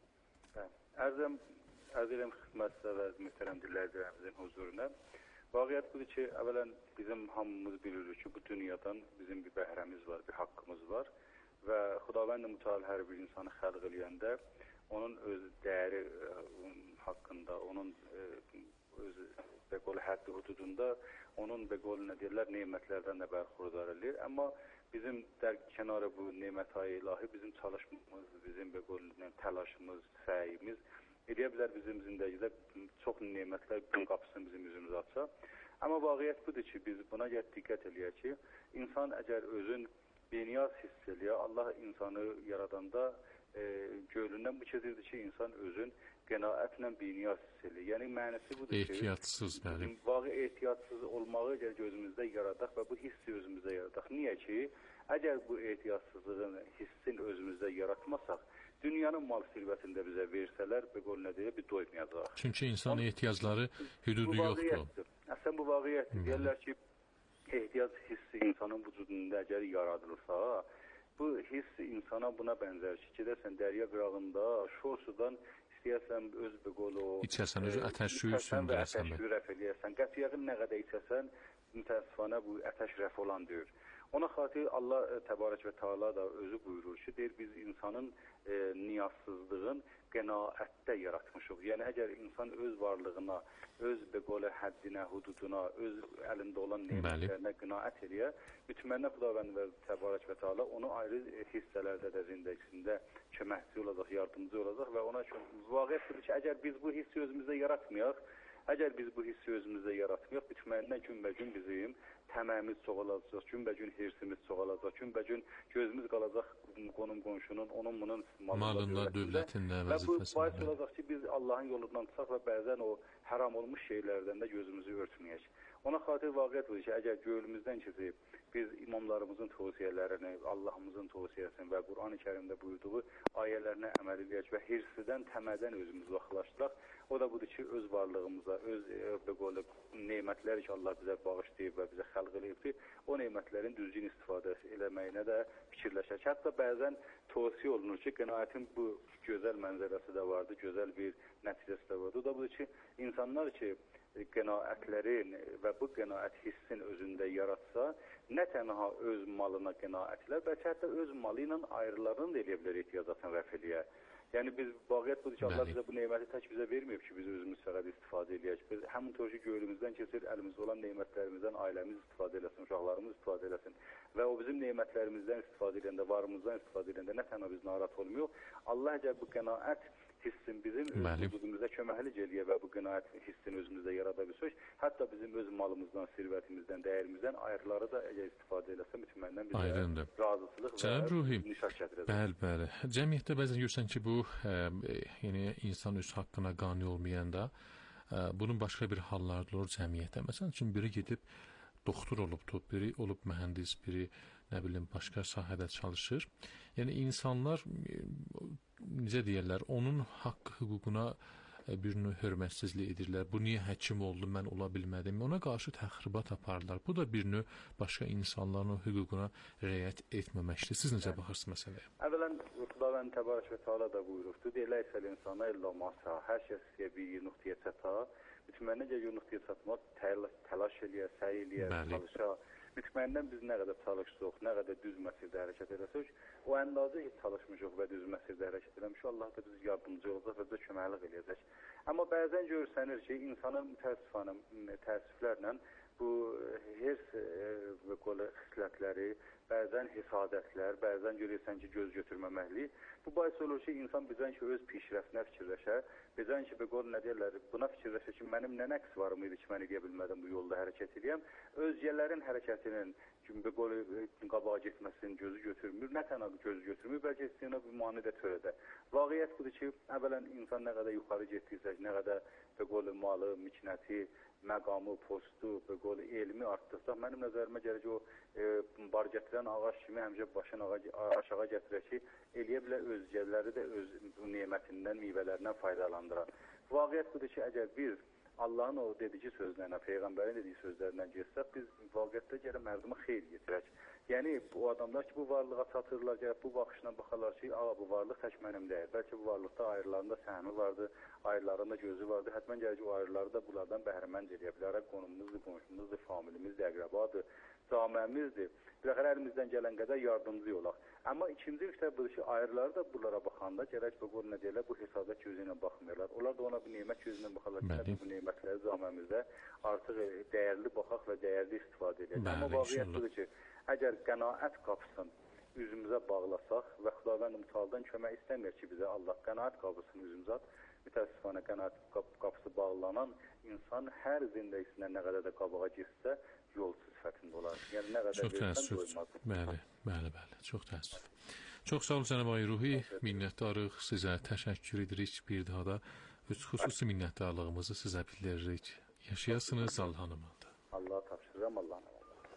Ərzəm Arz edirəm xidmətdə və möhtərəm dinləyicilərimizin huzuruna. Vaqiət budur ki, əvvələn bizim hamımız bilirik ki, bu dünyadan bizim bir bəhrəmiz var, bir haqqımız var və Xudavənd mütəal hər bir insanı xəlq eləyəndə onun öz dəyəri ə, haqqında, onun ə, öz bəqolu həddi hududunda onun bəqolu nə deyirlər, nemətlərdən də bərxurdar edir. Amma bizim dər kənarı bu nemət-i ilahi bizim çalışmamız, bizim bəqolu təlaşımız, səyimiz eləyə bilər bizim zindəgidə çox nemətlər gün qapısını bizim üzümüzə açsa. Amma vaqiət budur ki, biz buna gəl diqqət eləyək ki, insan əgər özün beniyaz hiss eləyə, Allah insanı yaradanda e, gönlündən bu keçirdi ki, insan özün qənaətlə beniyaz hiss eləyə. Yəni mənası budur ki, ehtiyatsız bəli. Vaqi ehtiyatsız olmağı əgər gözümüzdə yaradaq və bu hissi özümüzdə yaradaq. Niyə ki, əgər bu ehtiyatsızlığın hissin özümüzdə yaratmasaq, dünyanın mal sirvətində bizə versələr, bəqol nə deyə, bir doymayacaq. Çünki insan ehtiyacları hüdudu yoxdur. Əslən bu vaqiyyətdir. Deyərlər ki, ehtiyac hissi insanın vücudunda əgər yaradılırsa, bu hiss insana buna bənzər ki, gedəsən dərya qırağında, şor sudan istəyəsən öz bəqolu, İçəsən, özü ətəş suyu sündürəsən. Ətəş suyu rəf eləyəsən. Qətiyyəqin nə qədər içəsən, mütəəssifanə bu ətəş rəf olan deyir. Ona xatir Allah e, Təbarək və Teala da özü buyurur ki, deyir, biz insanın e, niyazsızlığın qənaətdə yaratmışıq. Yəni, əgər insan öz varlığına, öz bəqolə həddinə, hududuna, öz əlində olan nemətlərinə qənaət eləyə, bütünmənə Xudavənd və Təbarək və Teala onu ayrı hissələrdə də zindəgisində köməkçi olacaq, yardımcı olacaq və ona vaqiət budur ki, əgər biz bu hissi özümüzdə yaratmayaq, əgər biz bu hissi özümüzdə yaratmayaq, bütünmənə günbə-gün bizim təməmiz çoğalacaq, günbə-gün hirsimiz çoğalacaq, günbə-gün gözümüz qalacaq qonum qonşunun, onun bunun malında, dövlətində, vəzifəsində. Və bu bahis olacaq ki, biz Allahın yolundan çıxaq və bəzən o haram olmuş şeylərdən də gözümüzü örtməyək. Ona xatir vaqiət budur ki, əgər gönlümüzdən keçib biz imamlarımızın tövsiyələrini, Allahımızın tövsiyəsini və Qur'an-ı Kərimdə buyurduğu ayələrinə əməl edək və hirsidən, təmədən özümüzü uzaqlaşdıraq. O da budur ki, öz varlığımıza, öz e, nemətləri ki, Allah bizə bağışlayıb və bizə xəlq eləyibdir, o nemətlərin düzgün istifadə eləməyinə də fikirləşək. Hətta bəzən tövsiyə olunur ki, qənaətin bu gözəl mənzərəsi də vardır, gözəl bir nəticəsi də vardır. O da budur ki, insanlar ki, qənaətlərin və bu qənaət hissin özündə yaratsa, nə tənha öz malına qənaətlər, bəlkə hətta öz malı ilə ayrılarını da eləyə bilər ehtiyacatını rəf eləyə. Yəni biz vaqiət budur ki, Allah bizə bu neməti tək bizə verməyib ki, biz özümüz fəqət istifadə eləyək. Biz həmin tör ki, gönlümüzdən keçir, əlimizdə olan nemətlərimizdən ailəmiz istifadə eləsin, uşaqlarımız istifadə eləsin və o bizim nemətlərimizdən istifadə edəndə, varımızdan istifadə edəndə nə tənha biz narahat olmuyor. Allah əgər bu qənaət hissin bizim öz vücudumuzda köməklik eləyə və bu qənaət hissini özümüzdə yarada bilsək, hətta bizim öz malımızdan, sirvətimizdən, dəyərimizdən ayrıları da əgər istifadə eləsə, bütünməndən bizə razısılıq və nişat gətirəcək. Bəli, bəli. Cəmiyyətdə bəzən görürsən ki, bu ə, yəni insan öz haqqına qane olmayanda ə, bunun başqa bir halları olur cəmiyyətdə. Məsələn üçün biri gedib doktor olubdur, biri olub mühəndis, biri nə bilim başqa sahədə çalışır. Yəni insanlar necə deyirlər, onun haqq hüququna bir növ hörmətsizlik edirlər. Bu niyə həkim oldu, mən ola bilmədim. Ona qarşı təxribat aparırlar. Bu da bir növ başqa insanların hüququna riayət etməməkdir. Siz necə baxırsınız məsələyə? Əvvələn Xudavənd Təbarək və Teala da buyurubdur. Deyirlər insana illa masa, hər şey istəyə bir nöqtəyə çata. Bütünmənə gəlir nöqtəyə çatmaq, təlaş eləyə, səy eləyə, çalışa. Mütməyindən biz nə qədər çalışsaq, nə qədər düz məsirdə hərəkət edəsək, o əndazı çalışmışıq və düz məsirdə hərəkət eləmişik, Allah da biz yardımcı olacaq və bizə köməklik eləyəcək. Amma bəzən görürsənir ki, insanın təəssüflərlə bu hirs və qolu xislətləri, bəzən hesadətlər, bəzən görürsən ki, göz götürməməklik. Bu bahis olur ki, insan bizən ki, öz pişrəftinə fikirləşər. Bizən ki, qol nə deyirlər, buna fikirləşər ki, mənim nə nəqs varım idi ki, məni deyə bilmədim bu yolda hərəkət edəyəm. Özgələrin hərəkətinin qolu qabağa getməsinin gözü götürmür, nə tənə gözü götürmür, bəlkə istəyinə bir mani də törədə. Vaqiyyət budur ki, əvvələn insan nə qədər yuxarı getdiysə, nə qədər qolu malı, miknəti, məqamı, postu, qolu elmi artdıqsa, mənim nəzərimə gəlir ki, o e, bar gətirən ağac kimi həmişə başını aşağı gətirək ki, eləyə bilər özgələri də öz bu nemətindən, meyvələrindən faydalandırar. Vaqiyyət budur ki, əgər biz Allahın o dedici sözlərinə, Peyğəmbərin dediyi sözlərindən geçsək, biz vaqiyyətdə gələ mərduma xeyr getirək. Yəni, o adamlar ki, bu varlığa çatırlar, gəlib bu baxışına baxarlar ki, ağa, bu varlıq tək mənim deyil. Bəlkə bu varlıqda ayrılarında səhmi vardı, ayrılarında gözü vardı. Hətmən gəlir ki, o ayrıları da bunlardan bəhrəmənd eləyə bilərək. Qonumumuzdur, qonşumuzdur, familimizdir, əqrabadır, camiəmizdir. Biləxər əlimizdən gələn qədər yardımcı olaq. Amma ikinci işlər budur ki, ayrıları da bunlara baxanda gərək bu qol nə deyirlər, bu hesabət gözü ilə baxmıyorlar. Onlar da ona bir nemət gözü ilə baxarlar ki, bu nemətləri camiəmizdə artıq dəyərli baxaq və dəyərli istifadə edək. Amma vaqiyyət budur ki, əgər qənaət qapısını üzümüzə bağlasaq və Xudavənd mütəallıdan kömək istəmir ki, bizə Allah qənaət qapısını üzümüzə at, mütəəssifانه qənaət qapısı bağlanan insan hər zindəgisindən nə qədər də qabağa girsə, yol sifətində olar. Yəni nə qədər versən doymaz. Bəli, bəli, bəli. Çox təəssüf. Çox sağ olun cənab Ağay Ruhi. Minnətdarıq. Sizə təşəkkür edirik. Bir daha da öz xüsusi minnətdarlığımızı sizə bildiririk. Yaşayasınız Allah hanımında. Allah tapşırıram Allah'ın.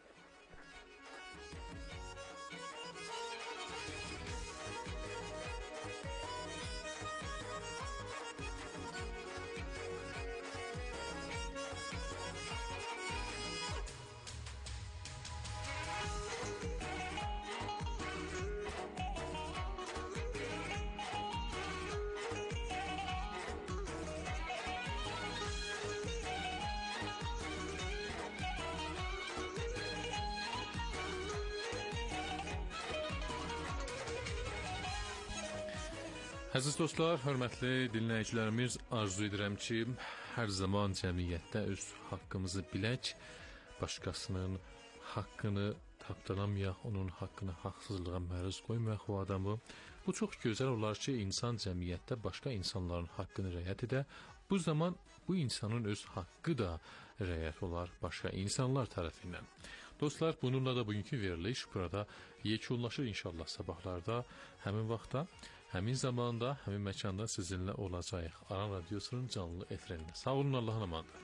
Əziz dostlar, hörmətli dinləyicilərimiz, arzu edirəm ki, hər zaman cəmiyyətdə öz haqqımızı bilək, başqasının haqqını tapdalamayaq, onun haqqını haqsızlığa məruz qoymayaq o adamı. Bu çox gözəl olar ki, insan cəmiyyətdə başqa insanların haqqını rəayət edə, bu zaman bu insanın öz haqqı da rəayət olar başqa insanlar tərəfindən. Dostlar, bununla da bugünkü veriliş burada yekunlaşır inşallah sabahlarda, həmin vaxtda. Həmin zamanda, həmin məkanda sizinlə olacaq. Aran Radiosunun canlı efirində. Sağ olun, Allahın amanında.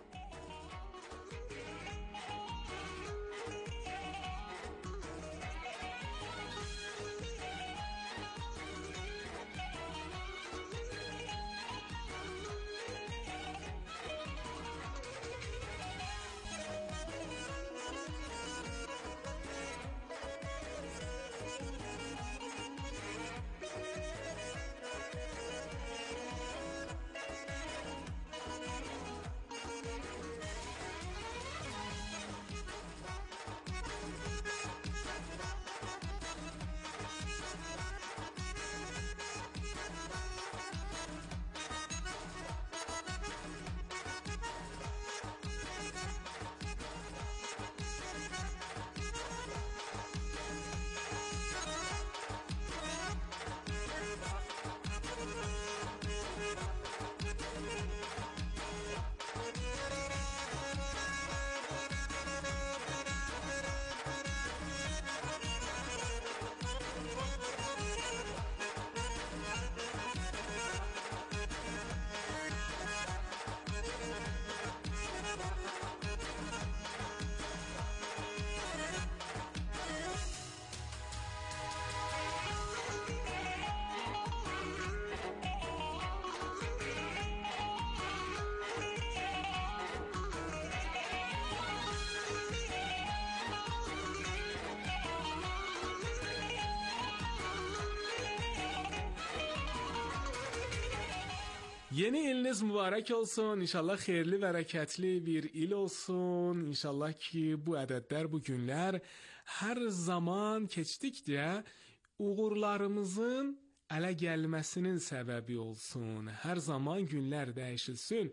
Yeni iliniz mübarək olsun. İnşallah xeyirli, bərəkətli bir il olsun. İnşallah ki, bu ədədlər, bu günlər hər zaman keçdikcə uğurlarımızın ələ gəlməsinin səbəbi olsun. Hər zaman günlər dəyişilsin.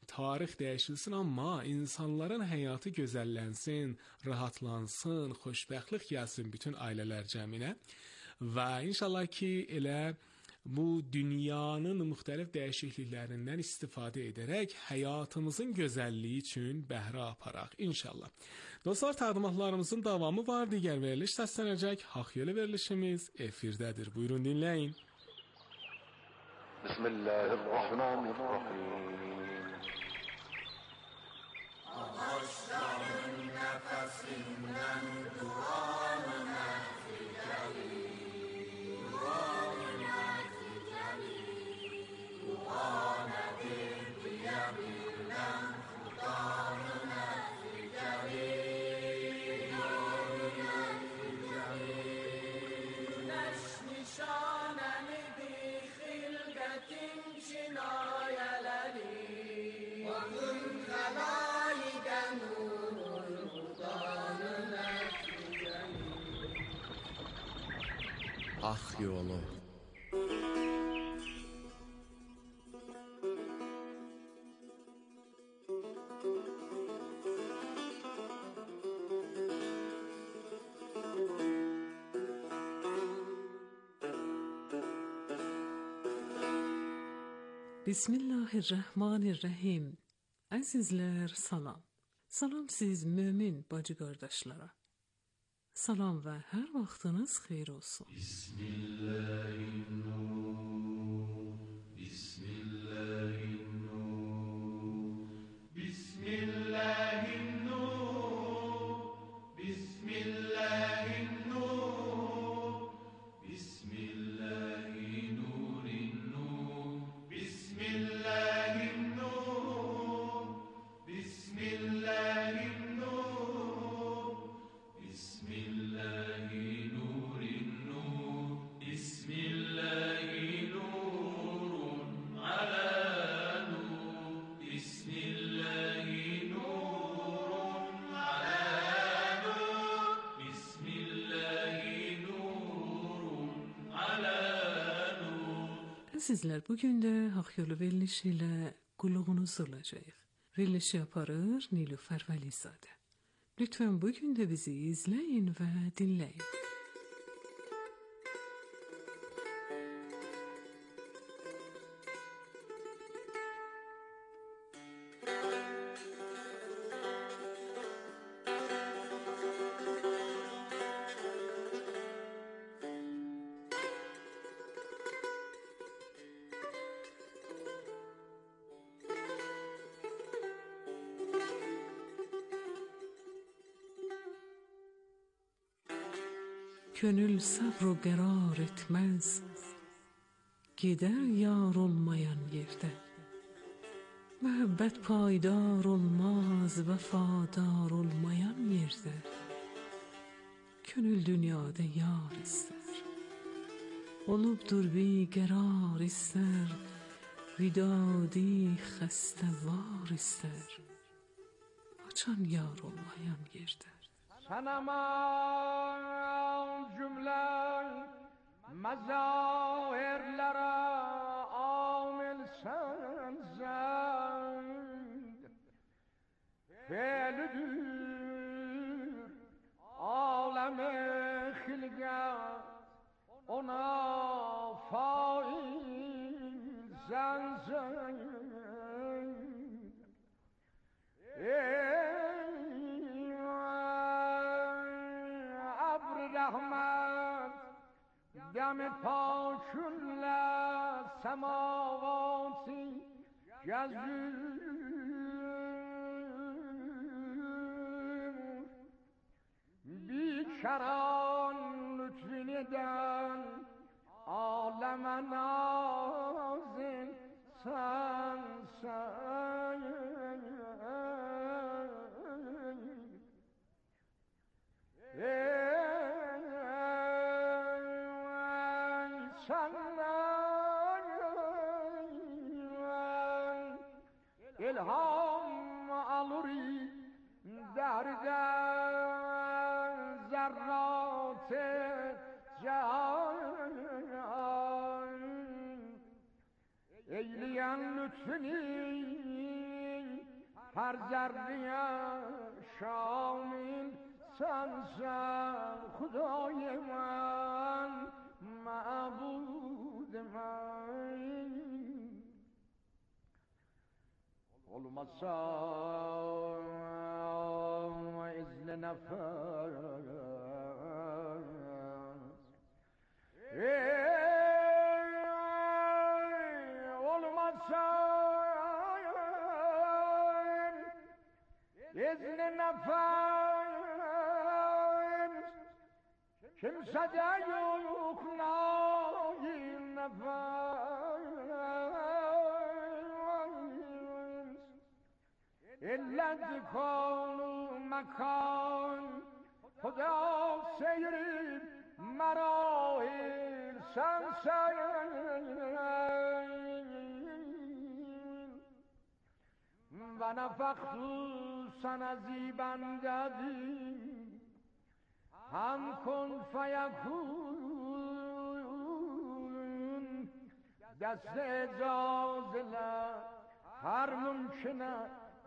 tarix dəyişilsin, amma insanların həyatı gözəllənsin, rahatlansın, xoşbəxtlik gəlsin bütün ailələr cəminə və inşallah ki, elə bu dünyanın müxtəlif dəyişikliklərindən istifadə edərək həyatımızın gözəlliyi üçün bəhrə aparaq inşallah. Dostlar, təqdimatlarımızın davamı var, digər veriliş səslənəcək. Haqq Yolu verilişimiz efirdədir. Buyurun dinləyin. Bismillahirrahmanirrahim. Ağaçların nəfəsindən duanı nəticəli, duanı nəticəli, dua nədir deyə bilməm, xudanı nəticəli, duanı nəticəli. Güneş nişanəlidir xilqətin kinayələri, Bakın xəlayiqə nurun xudanı nəticəli. Haqq Yolu. Bismillahirrahmanirrahim. Əzizlər, salam. Salam siz mömin bacı qardaşlara. Salam və hər vaxtınız xeyir olsun. Bismillahirrahmanirrahim. Bismillahirrahmanirrahim. Bismillahirrahmanirrahim. Bismillahirrahmanirrahim. Bismillahirrahmanirrahim. Bismillahirrahmanirrahim. Bismillahirrahmanirrahim. Bismillahirrahmanirrahim. Bismillahirrahmanirrahim. Ala nur. Bismillahirrahmanirrahim. Ala nur. Bismillahirrahmanirrahim. Ala nur. Əzizlər, bugün də Haqq Yolu verilişi ilə qulluğunuz olacağıq. Verilişi aparır Nilüfer Vəlizadə. Lütfen bugün də bizi izləyin və dinləyin. Könül sabr qərar etməz, gedər yar olmayan yerdə. Məhəbbət paydar olmaz, vəfadar olmayan yerdə. Könül dünyada yar istər, olubdur bir qərar istər, vidadi xəstə var istər, açan yar olmayan yerdə. Sanamam cümlen mazahirlere amil sen zend Fe'lüdür alem-i hilgat ona fail sen zend Rahmet demi paşunla semavati gezür Bikaran lütfüneden aleme nazil sen sen İlham aluri derden zerrat-ı can Eyleyen lütfünü پرگردی شامین سنسن خدای من معبود من olmazsa izle nefes olmazsa izle nefes kimse de yok nail nefes İlla dikanu mekan Huda seyrib merahil sensen Ve nefektu sana zibendedi Hem kun feyekun Dest icazile her mümküne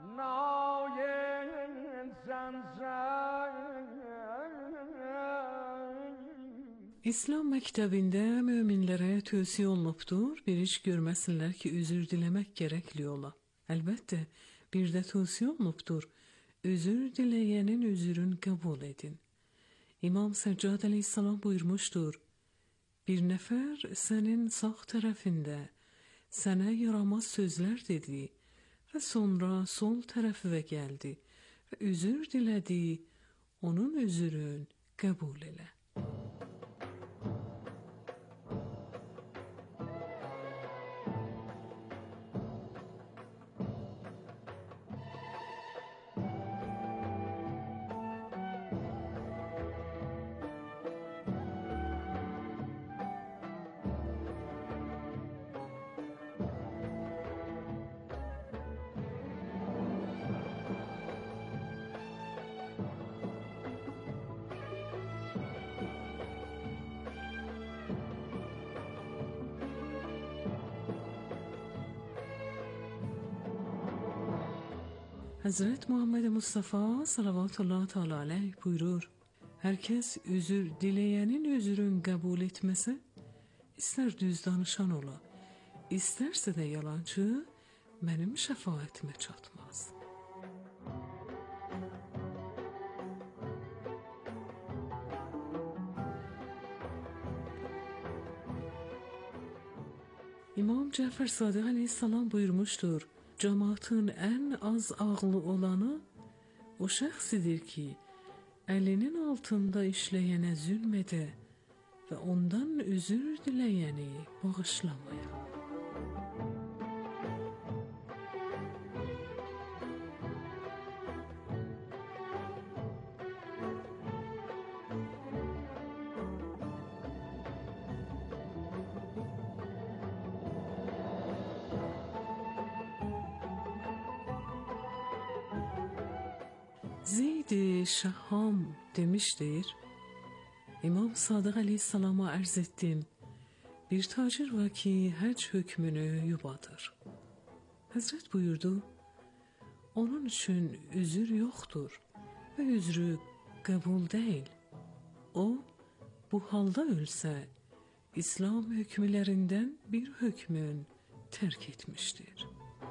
İslam məktəbində möminlərə tövsiyə olunubdur, bir iş görməsinlər ki, üzür diləmək gərəkli ola. Əlbəttə, bir də tövsiyə olunubdur, üzür diləyənin üzürün qəbul edin. İmam Səccad əleyhissalam buyurmuşdur, bir nəfər sənin sağ tərəfində sənə yaramaz sözlər dedi və sonra sol tərəfə gəldi və üzür dilədi, onun üzürün qəbul elə. Hazret Muhammed Mustafa sallallahu teala aleyh buyurur, herkes üzür dileyenin üzürün kabul etmesi, ister düz danışan ola, isterse de yalancı, benim şefaatime çatmaz. İmam Cafer Sadık aleyhisselam buyurmuştur, cemaatın en az ağlı olanı o şəxsidir ki, əlinin altında işləyənə zülmədə və ondan üzür diləyəni bağışlamaya. Zeyd-i Şahham demiştir, İmam Sadık Aleyhisselam'a arz ettim, bir tacir var ki hac hükmünü yubadır. Hazret buyurdu, onun için üzür yoktur ve üzrü kabul değil. O, bu halda ölse, İslam hükmülerinden bir hükmün terk etmiştir.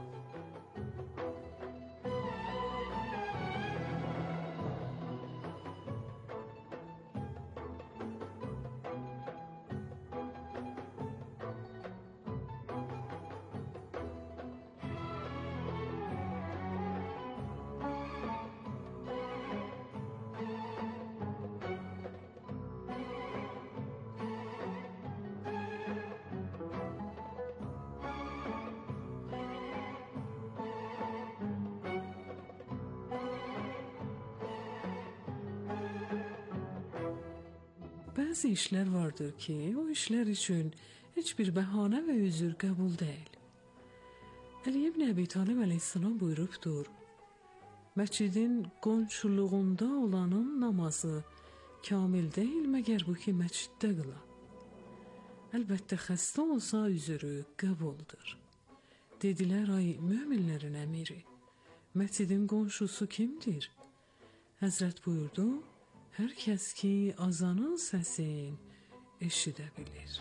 Bazı işler vardır ki o işler için hiçbir bahane ve üzür kabul değil. Ali ibn Abi Talib aleyhisselam buyurubdur, məscidin qonşuluğunda olanın namazı kamil değil məgər bu ki məsciddə qıla. Əlbəttə xəstə olsa üzürü qəbuldur. Dedilər, ay möminlərin əmiri, məscidin qonşusu kimdir? Həzrət buyurdu, hər kəs ki azanın səsin eşidə bilir.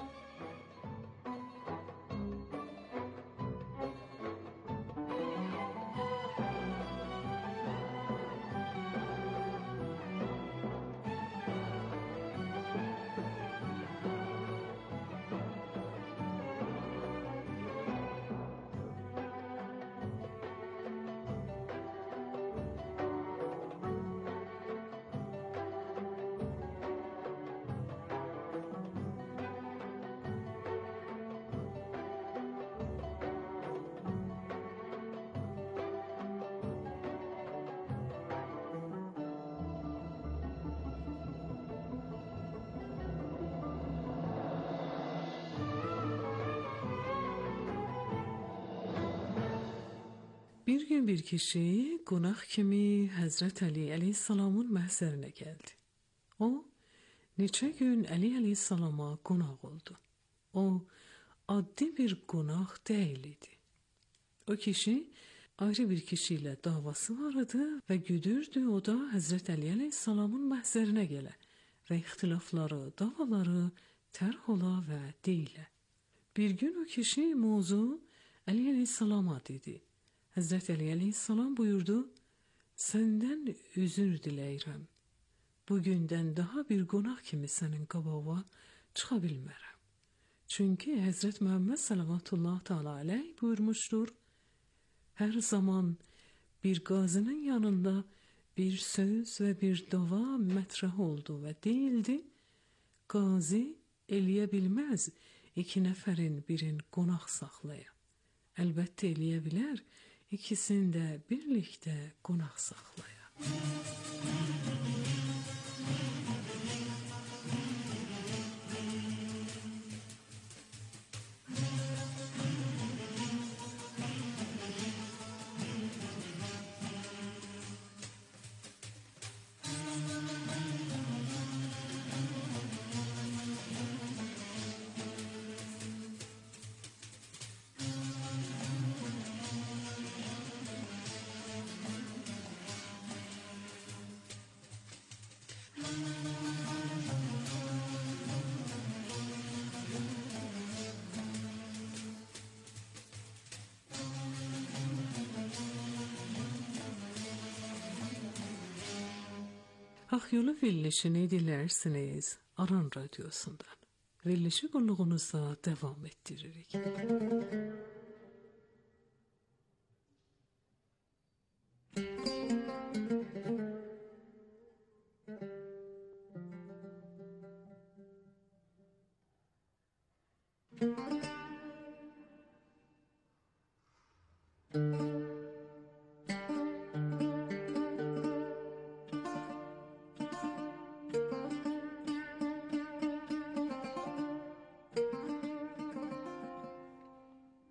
Bir gün bir kişi qonaq kimi Həzrət Əli əleyhissalamın məhzərinə gəldi. O, neçə gün Əli əleyhissalama qonaq oldu. O, addi bir qonaq deyil idi. O kişi ayrı bir kişi ilə davası var idi və güdürdü o da Həzrət Əli əleyhissalamın məhzərinə gələ və ixtilafları, davaları tərh ola və deyilə. Bir gün o kişi mövzu Əli əleyhissalama dedi. Həzrət Əli əleyhissalam buyurdu, səndən üzür diləyirəm. Bugündən daha bir qonaq kimi sənin qabağa çıxa bilmərəm. Çünki Həzrət Məhəmməd sallallahu teala aleyh buyurmuşdur, hər zaman bir qazının yanında bir söz və bir dava mətrah oldu və deyildi, qazi eləyə bilməz iki nəfərin birin qonaq saxlaya. Əlbəttə eləyə bilər, İkisini də birlikdə qonaq saxlaya. Akyolu verilişini dilərsiniz Aran Radyosu'ndan. Verilişi qulluğunuza devam ettiririk. Thank you.